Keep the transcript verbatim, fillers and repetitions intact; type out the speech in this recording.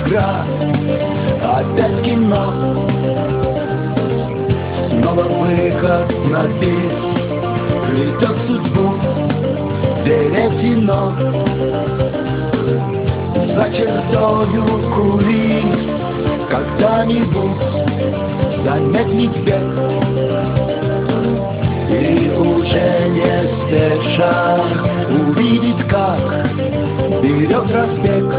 игра, опять кино. Снова выход на бис, плетет судьбу веретено. За чертою кулис когда-нибудь замедлить бег и уже не спеша увидеть, как берет разбег